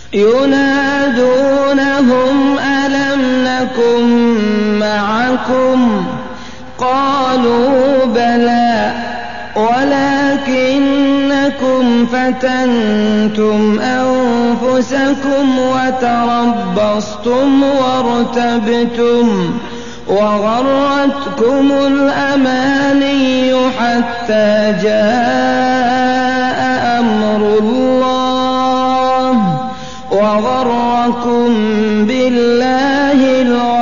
ينادونهم ألم نكن معكم قالوا بلى ولكنكم فتنتم أنفسكم وتربصتم وارتبتم وغرتكم الأماني حتى جاء أمر الله وغركم بالله الغرور.